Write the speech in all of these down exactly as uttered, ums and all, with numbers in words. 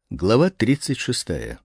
Глава тридцать шестая.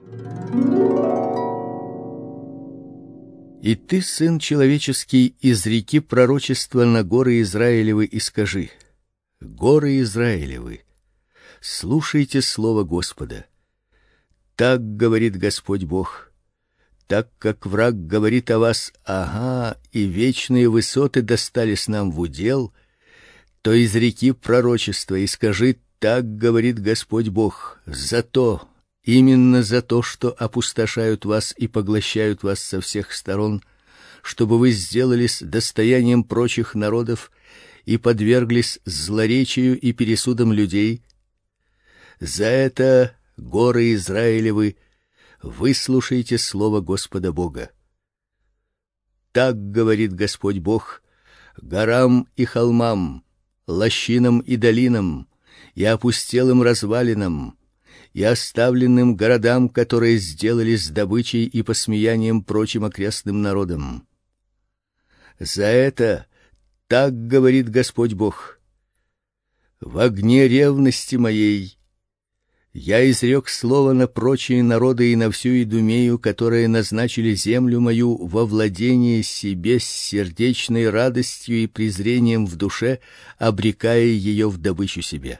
«И ты, сын человеческий, изреки пророчество на горы Израилевы и скажи: горы Израилевы, слушайте слово Господа. Так говорит Господь Бог: так как враг говорит о вас: ага, и вечные высоты достались нам в удел, то изреки пророчество и скажи: так говорит Господь Бог: за то, именно за то, что опустошают вас и поглощают вас со всех сторон, чтобы вы сделались достоянием прочих народов и подверглись злоречию и пересудам людей. За это, горы Израилевы, выслушайте слово Господа Бога. Так говорит Господь Бог горам и холмам, лощинам и долинам, и опустелым развалинам, и оставленным городам, которые сделались добычей и посмеянием прочим окрестным народам. За это так говорит Господь Бог: в огне ревности моей я изрек слово на прочие народы и на всю Идумею, которые назначили землю мою во владение себе с сердечной радостью и презрением в душе, обрекая ее в добычу себе.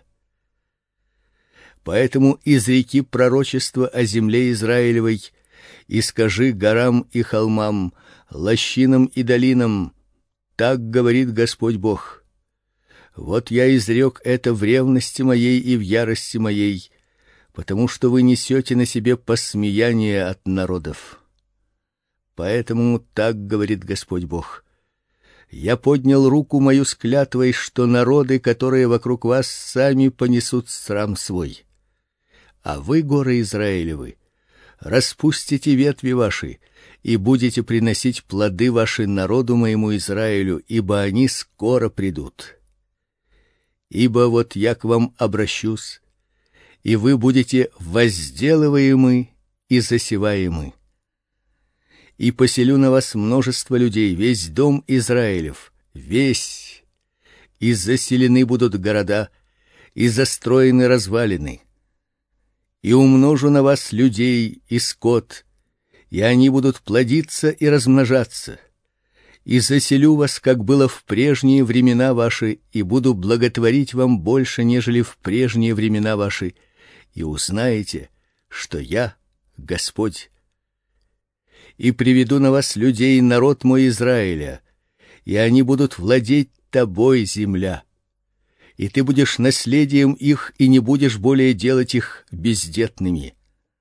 Поэтому изреки пророчество о земле Израилевой и скажи горам и холмам, лощинам и долинам: так говорит Господь Бог: вот я изрек это в ревности моей и в ярости моей, потому что вы несете на себе посмеяние от народов. Поэтому так говорит Господь Бог: я поднял руку мою с клятвой, что народы, которые вокруг вас, сами понесут срам свой. А вы, горы Израилевы, распустите ветви ваши и будете приносить плоды ваши народу моему Израилю, ибо они скоро придут. Ибо вот я к вам обращусь, и вы будете возделываемы и засеваемы. И поселю на вас множество людей, весь дом Израилев, весь, и заселены будут города, и застроены развалины. И умножу на вас людей и скот, и они будут плодиться и размножаться. И заселю вас, как было в прежние времена ваши, и буду благотворить вам больше, нежели в прежние времена ваши, и узнаете, что я Господь. И приведу на вас людей, народ мой Израиля, и они будут владеть тобой, земля. И ты будешь наследием их, и не будешь более делать их бездетными.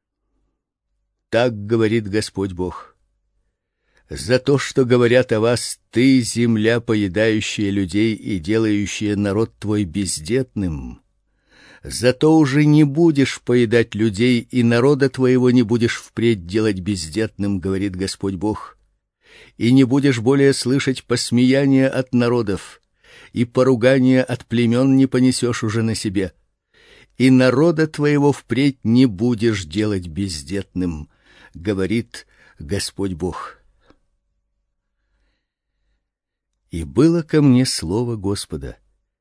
Так говорит Господь Бог: за то, что говорят о вас: ты, земля, поедающая людей и делающая народ твой бездетным, зато уже не будешь поедать людей, и народа твоего не будешь впредь делать бездетным, говорит Господь Бог, и не будешь более слышать посмеяния от народов, и поругания от племен не понесешь уже на себе, и народа твоего впредь не будешь делать бездетным, говорит Господь Бог. И было ко мне слово Господа: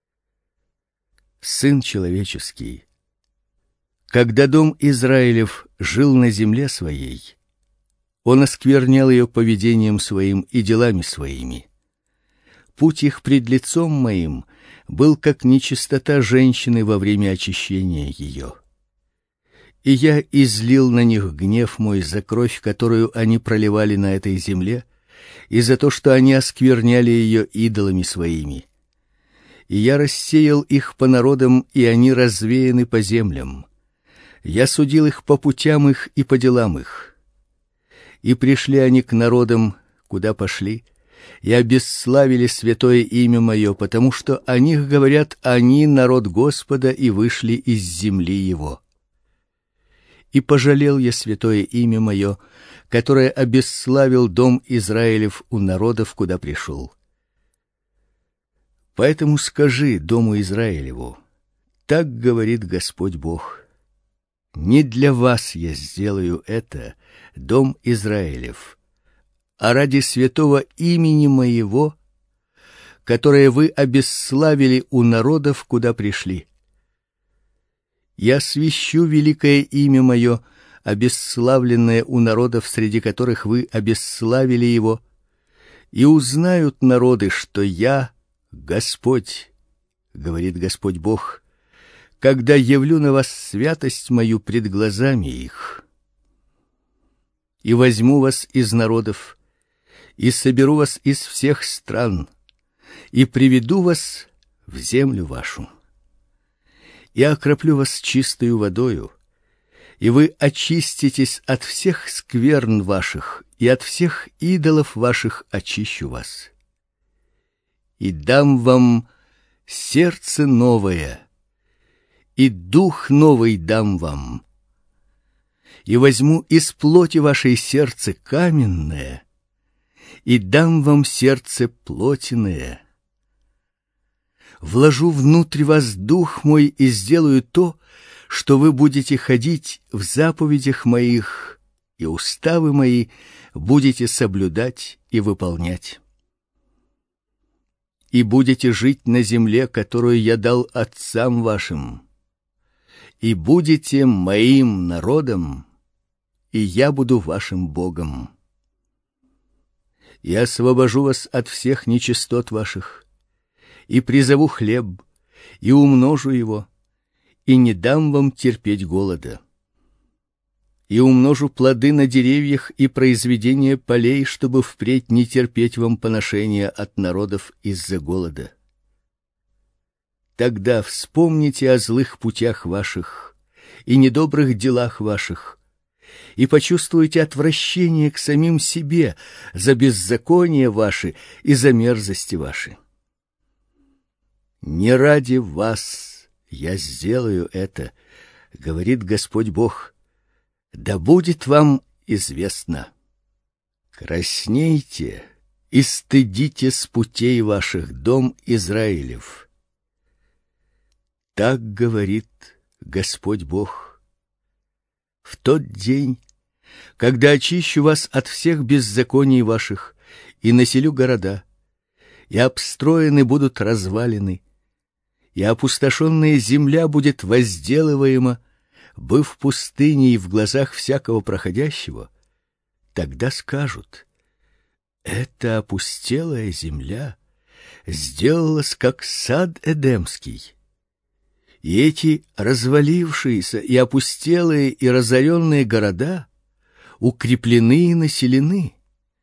сын человеческий, когда дом Израилев жил на земле своей, он осквернял ее поведением своим и делами своими. Путь их пред лицом моим был как нечистота женщины во время очищения ее. И я излил на них гнев мой за кровь, которую они проливали на этой земле, и за то, что они оскверняли ее идолами своими. И я рассеял их по народам, и они развеяны по землям. Я судил их по путям их и по делам их. И пришли они к народам, куда пошли, и обесславили святое имя мое, потому что о них говорят: они народ Господа и вышли из земли его. И пожалел я святое имя мое, которое обесславил дом Израилев у народов, куда пришел. Поэтому скажи дому Израилеву: так говорит Господь Бог: не для вас я сделаю это, дом Израилев, а ради святого имени моего, которое вы обесславили у народов, куда пришли. Я свящу великое имя мое, обесславленное у народов, среди которых вы обесславили его, и узнают народы, что я Господь, говорит Господь Бог, когда явлю на вас святость мою пред глазами их. И возьму вас из народов, и соберу вас из всех стран, и приведу вас в землю вашу. И окроплю вас чистою водою, и вы очиститесь от всех скверн ваших, и от всех идолов ваших очищу вас. И дам вам сердце новое, и дух новый дам вам. И возьму из плоти вашей сердце каменное, и дам вам сердце плотяное. Вложу внутрь вас дух мой и сделаю то, что вы будете ходить в заповедях моих, и уставы мои будете соблюдать и выполнять. И будете жить на земле, которую я дал отцам вашим, и будете моим народом, и я буду вашим Богом. Я освобожу вас от всех нечистот ваших, и призову хлеб, и умножу его, и не дам вам терпеть голода. И умножу плоды на деревьях и произведения полей, чтобы впредь не терпеть вам поношения от народов из-за голода. Тогда вспомните о злых путях ваших и недобрых делах ваших, и почувствуете отвращение к самим себе за беззаконие ваши и за мерзости ваши. Не ради вас я сделаю это, говорит Господь Бог. Да будет вам известно. Краснейте и стыдите с путей ваших, дом Израилев. Так говорит Господь Бог. В тот день, когда очищу вас от всех беззаконий ваших и населю города, и обстроены будут развалины, и опустошенная земля будет возделываема, быв пустыней в глазах всякого проходящего, тогда скажут: эта опустелая земля сделалась как сад Эдемский. И эти развалившиеся и опустелые и разоренные города укреплены и населены.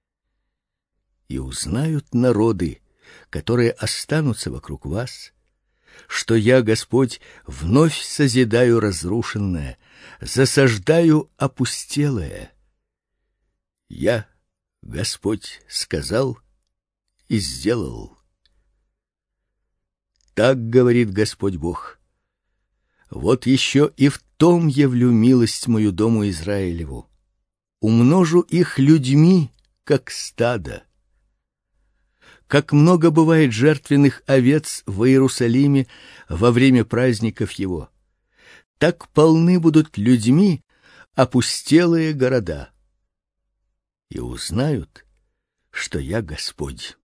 И узнают народы, которые останутся вокруг вас, что я, Господь, вновь созидаю разрушенное, засаждаю опустелое. Я, Господь, сказал и сделал. Так говорит Господь Бог. Вот еще и в том явлю милость мою дому Израилеву. Умножу их людьми, как стадо. Как много бывает жертвенных овец в Иерусалиме во время праздников его, так полны будут людьми опустелые города. И узнают, что я Господь.